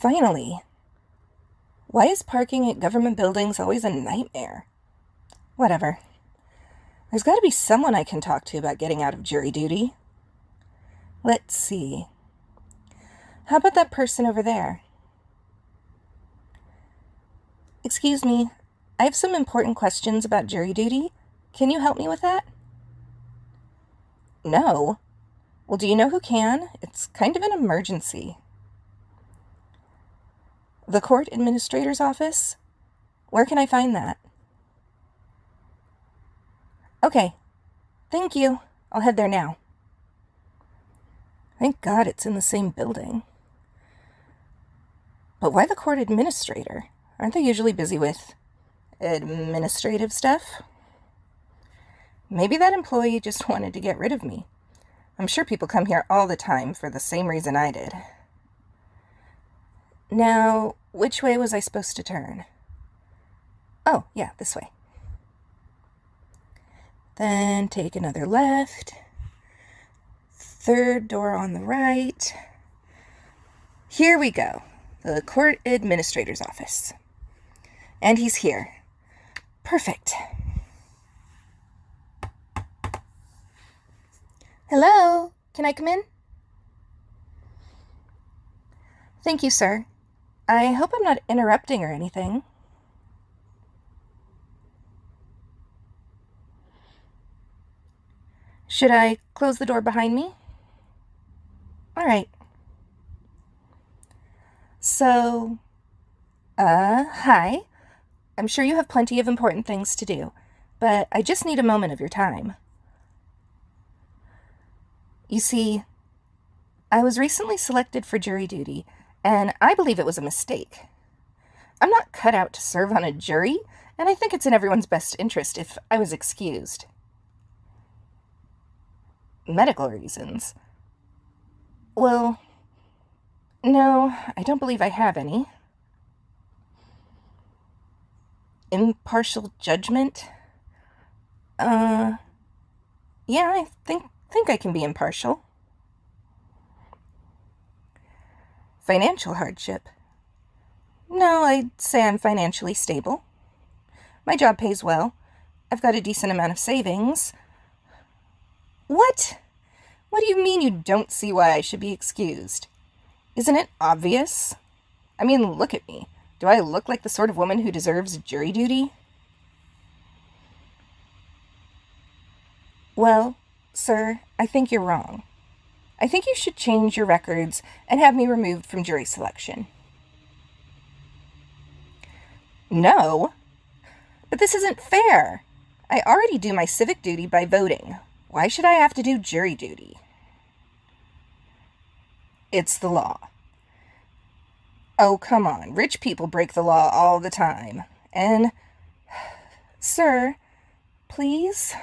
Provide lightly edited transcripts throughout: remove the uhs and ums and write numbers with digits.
Finally. Why is parking at government buildings always a nightmare? Whatever. There's got to be someone I can talk to about getting out of jury duty. Let's see. How about that person over there? Excuse me, I have some important questions about jury duty. Can you help me with that? No. Well, do you know who can? It's kind of an emergency. The court administrator's office? Where can I find that? Okay. Thank you. I'll head there now. Thank God it's in the same building. But why the court administrator? Aren't they usually busy with administrative stuff? Maybe that employee just wanted to get rid of me. I'm sure people come here all the time for the same reason I did. Now, which way was I supposed to turn? Oh, yeah, this way. Then take another left. Third door on the right. Here we go. The court administrator's office. And he's here. Perfect. Hello, can I come in? Thank you, sir. I hope I'm not interrupting or anything. Should I close the door behind me? All right. So, hi. I'm sure you have plenty of important things to do, but I just need a moment of your time. You see, I was recently selected for jury duty, and I believe it was a mistake. I'm not cut out to serve on a jury, and I think it's in everyone's best interest if I was excused. Medical reasons? Well, no, I don't believe I have any. Impartial judgment? Yeah, I think I can be impartial. Financial hardship? No, I'd say I'm financially stable. My job pays well. I've got a decent amount of savings. What? What do you mean you don't see why I should be excused? Isn't it obvious? I mean, look at me. Do I look like the sort of woman who deserves jury duty? Well, sir, I think you're wrong. I think you should change your records and have me removed from jury selection. No, but this isn't fair. I already do my civic duty by voting. Why should I have to do jury duty? It's the law. Oh, come on. Rich people break the law all the time. And, sir, please?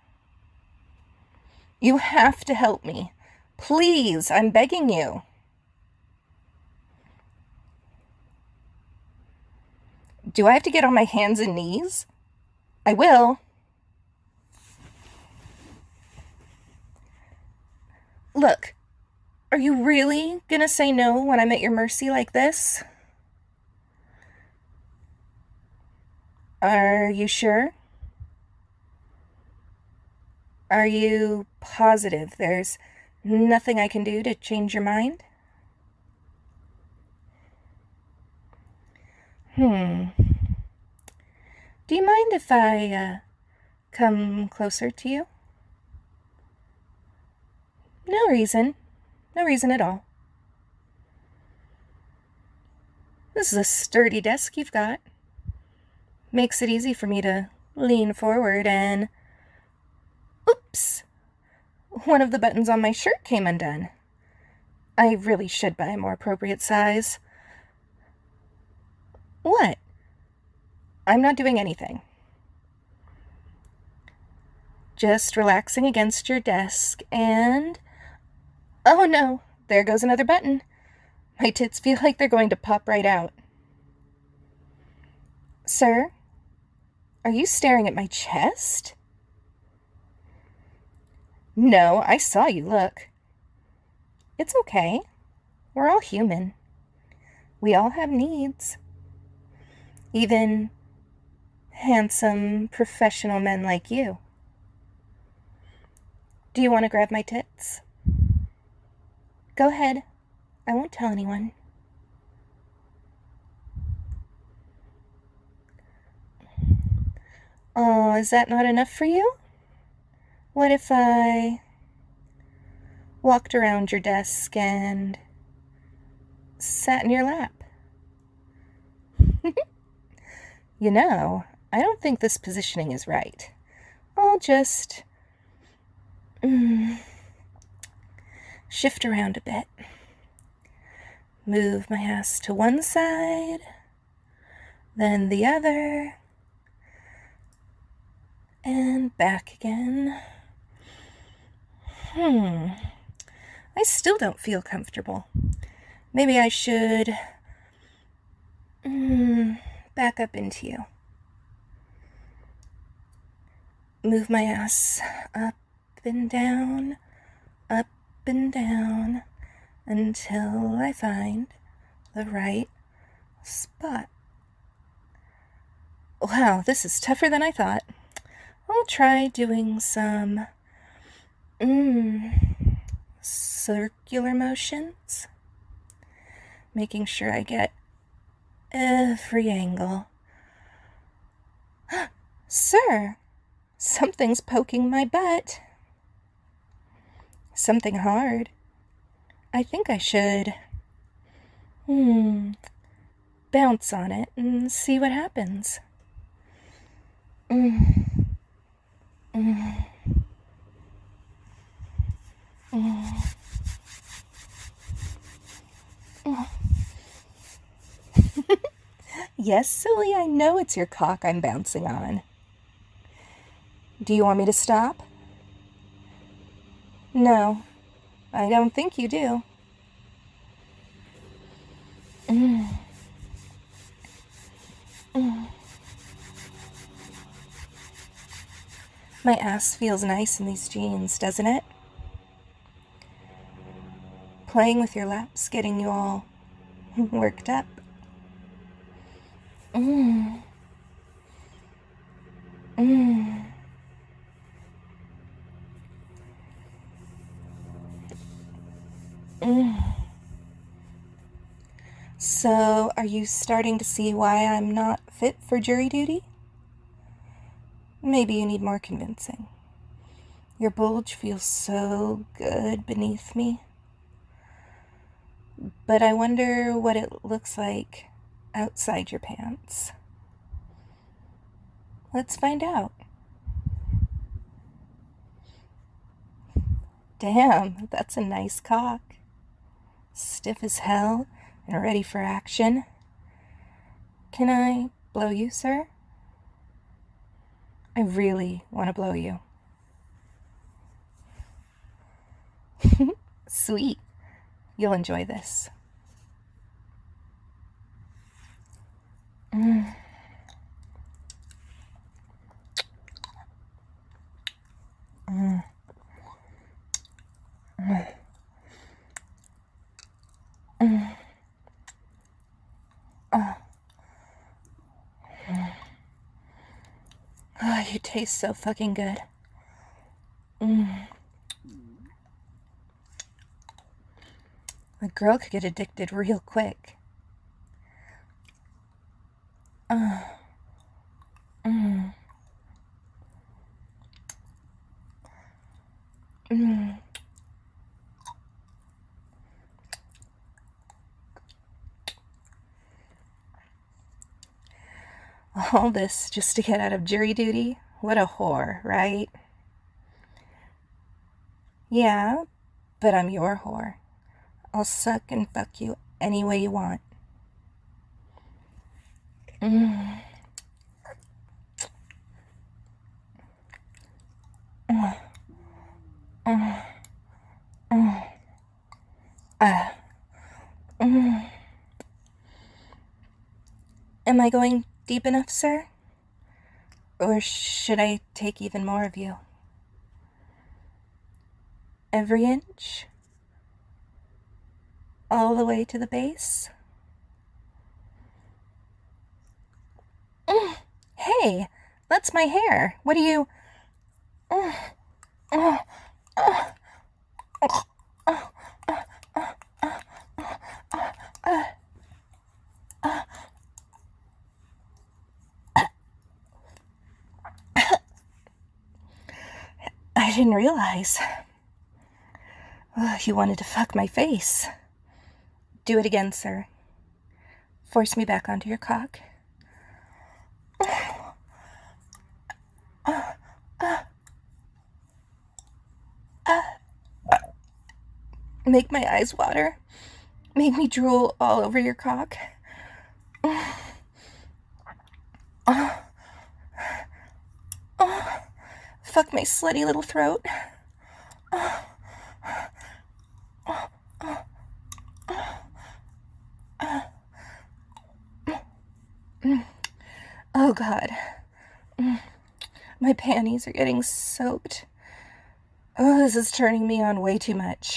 You have to help me. Please, I'm begging you. Do I have to get on my hands and knees? I will. Look, are you really gonna say no when I'm at your mercy like this? Are you sure? Are you positive there's nothing I can do to change your mind? Do you mind if I, come closer to you? No reason. No reason at all. This is a sturdy desk you've got. Makes it easy for me to lean forward and... Oops! One of the buttons on my shirt came undone. I really should buy a more appropriate size. What? I'm not doing anything. Just relaxing against your desk and... Oh no, there goes another button. My tits feel like they're going to pop right out. Sir, are you staring at my chest? No, I saw you look. It's okay. We're all human. We all have needs. Even handsome, professional men like you. Do you want to grab my tits? Go ahead. I won't tell anyone. Oh, is that not enough for you? What if I walked around your desk and sat in your lap? You know, I don't think this positioning is right. I'll just shift around a bit. Move my ass to one side, then the other, and back again. I still don't feel comfortable. Maybe I should back up into you. Move my ass up and down until I find the right spot. Wow, this is tougher than I thought. I'll try doing some circular motions, making sure I get every angle. Sir, something's poking my butt. Something hard. I think I should bounce on it and see what happens. Yes, silly, I know it's your cock I'm bouncing on. Do you want me to stop? No, I don't think you do. My ass feels nice in these jeans, doesn't it? Playing with your laps, getting you all worked up. So, are you starting to see why I'm not fit for jury duty? Maybe you need more convincing. Your bulge feels so good beneath me. But I wonder what it looks like outside your pants. Let's find out. Damn, that's a nice cock. Stiff as hell and ready for action. Can I blow you, sir? I really want to blow you. Sweet. You'll enjoy this. Oh, you taste so fucking good. A girl could get addicted real quick. All this just to get out of jury duty? What a whore, right? Yeah, but I'm your whore. I'll suck and fuck you any way you want. Am I going deep enough, sir? Or should I take even more of you? Every inch? All the way to the base? Hey, that's my hair. What do you... I didn't realize. You wanted to fuck my face. Do it again, sir. Force me back onto your cock. Make my eyes water. Make me drool all over your cock. Fuck my slutty little throat. Oh, God. My panties are getting soaked. Oh, this is turning me on way too much.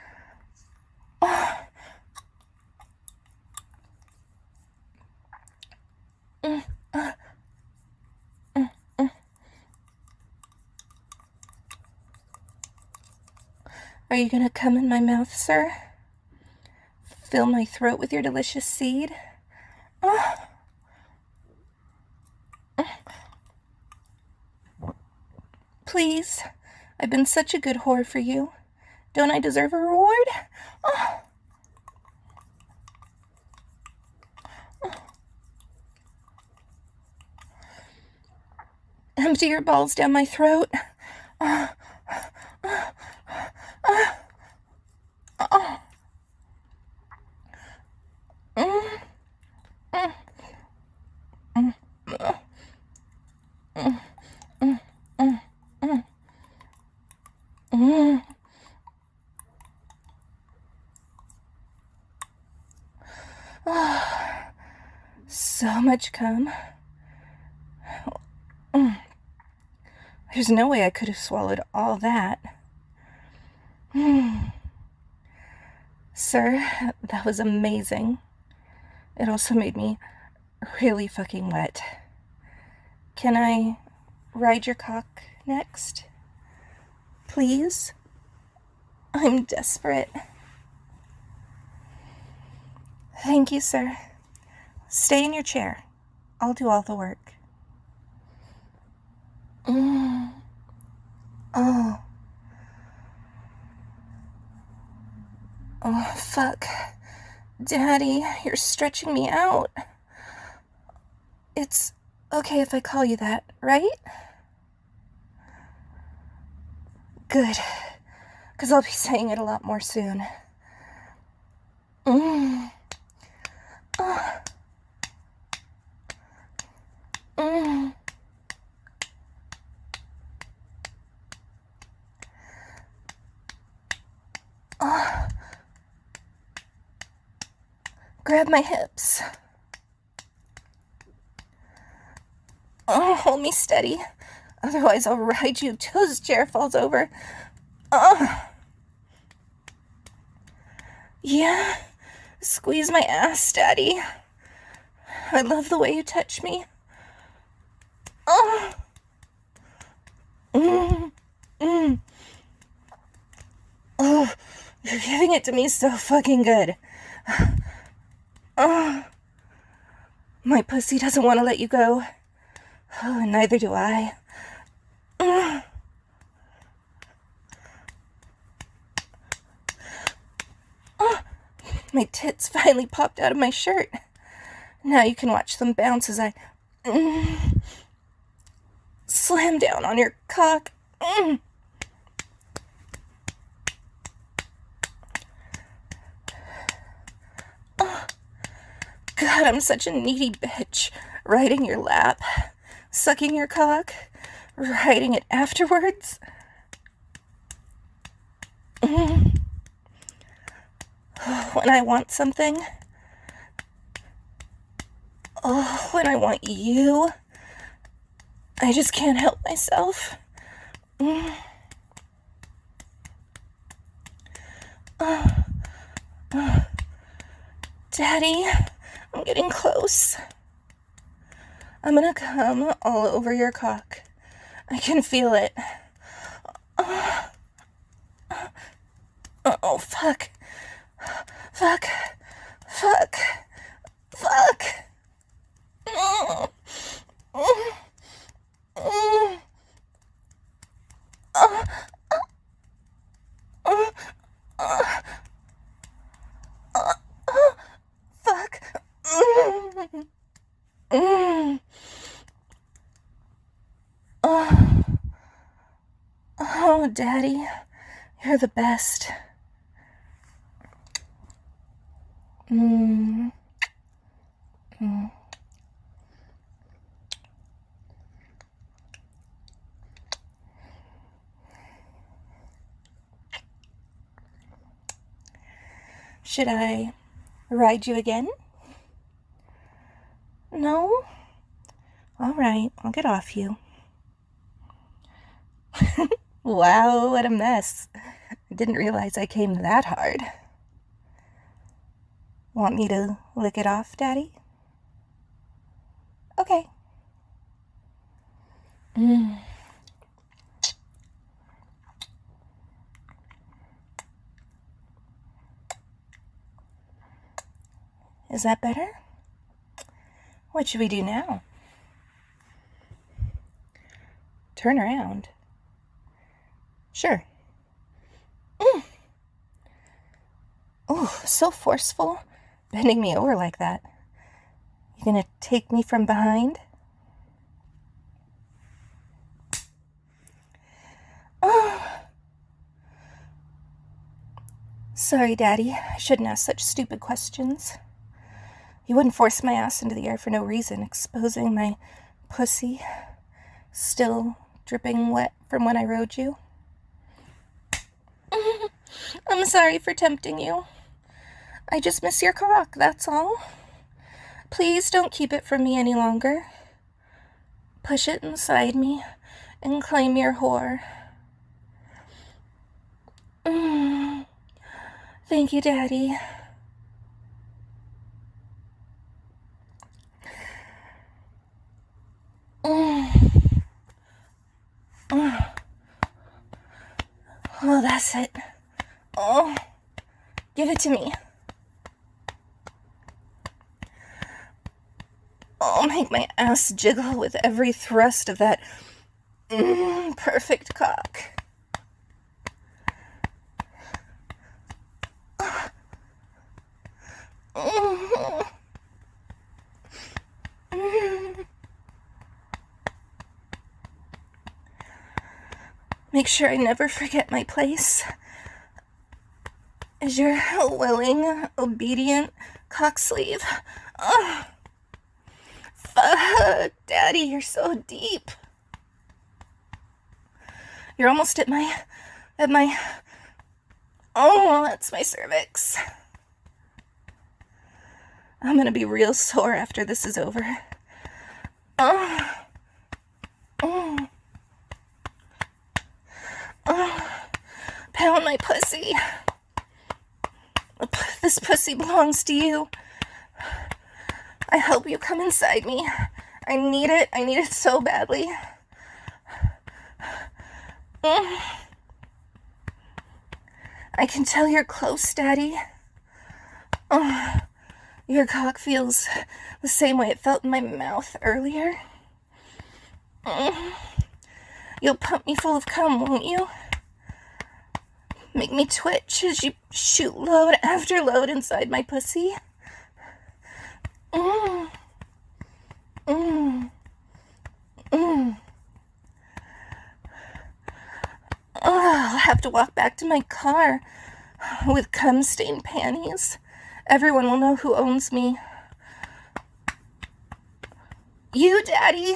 Are you gonna come in my mouth, sir? Fill my throat with your delicious seed? Please. I've been such a good whore for you. Don't I deserve a reward? Empty your balls down my throat. So much cum. There's no way I could have swallowed all that. Sir, that was amazing. It also made me really fucking wet. Can I ride your cock next? Please? I'm desperate. Thank you, sir. Stay in your chair. I'll do all the work. Oh, fuck. Daddy, you're stretching me out. It's okay if I call you that, right? Good. Because I'll be saying it a lot more soon. Grab my hips. Hold me steady. Otherwise, I'll ride you till this chair falls over. Yeah. Squeeze my ass, Daddy. I love the way you touch me. Oh, you're giving it to me so fucking good. My pussy doesn't want to let you go. Oh, neither do I. My tits finally popped out of my shirt. Now you can watch them bounce as I slam down on your cock. God, I'm such a needy bitch. Riding your lap, sucking your cock, riding it afterwards. When I want something. Oh, when I want you. I just can't help myself. Daddy, I'm getting close. I'm gonna come all over your cock. I can feel it. Oh, fuck. Fuck. Fuck. Fuck. Fuck. Oh, Daddy, you're the best. Should I ride you again? No? All right, I'll get off you. Wow, what a mess. I didn't realize I came that hard. Want me to lick it off, Daddy? Okay. Is that better? What should we do now? Turn around. Sure. Oh, so forceful, bending me over like that. You gonna take me from behind? Oh. Sorry, Daddy. I shouldn't ask such stupid questions. You wouldn't force my ass into the air for no reason, exposing my pussy, still dripping wet from when I rode you. I'm sorry for tempting you. I just miss your cock, that's all. Please don't keep it from me any longer. Push it inside me and claim your whore. Thank you, Daddy. Oh, that's it. Oh, give it to me. Oh, make my ass jiggle with every thrust of that perfect cock. Make sure I never forget my place as your willing, obedient cock sleeve. Oh. Fuck, Daddy, you're so deep. You're almost at my, oh, that's my cervix. I'm gonna be real sore after this is over. Oh. Oh. Oh. Pound my pussy. This pussy belongs to you. I hope you come inside me. I need it. I need it so badly. I can tell you're close, Daddy. Oh, your cock feels the same way it felt in my mouth earlier. You'll pump me full of cum, won't you? Make me twitch as you shoot load after load inside my pussy. I'll have to walk back to my car with cum-stained panties. Everyone will know who owns me. You, Daddy.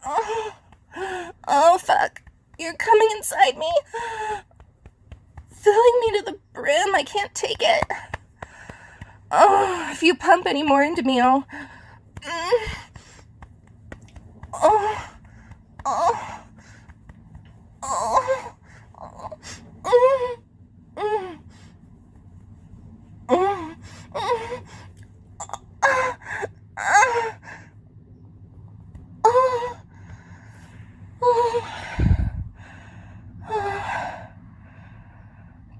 Oh, fuck. You're coming inside me. Filling me to the brim. I can't take it. Oh, if you pump any more into me, I'll...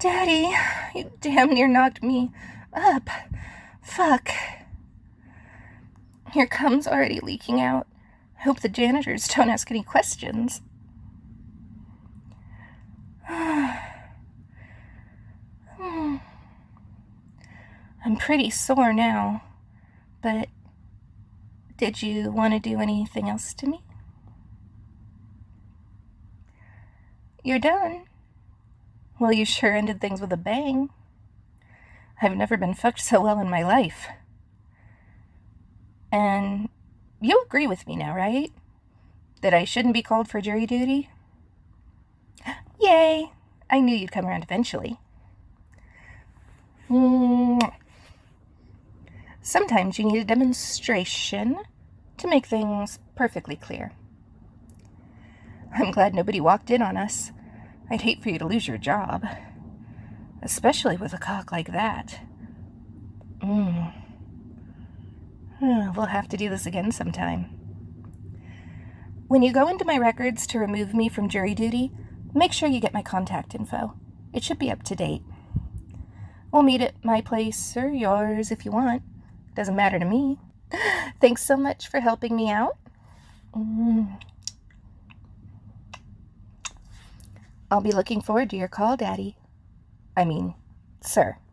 Daddy, you damn near knocked me up. Fuck. Your cum's already leaking out. I hope the janitors don't ask any questions. I'm pretty sore now, but did you want to do anything else to me? You're done. Well, you sure ended things with a bang. I've never been fucked so well in my life. And you agree with me now, right? That I shouldn't be called for jury duty? Yay! I knew you'd come around eventually. Sometimes you need a demonstration to make things perfectly clear. I'm glad nobody walked in on us. I'd hate for you to lose your job. Especially with a cock like that. We'll have to do this again sometime. When you go into my records to remove me from jury duty, make sure you get my contact info. It should be up to date. We'll meet at my place or yours if you want. Doesn't matter to me. Thanks so much for helping me out. I'll be looking forward to your call, Daddy. I mean, sir.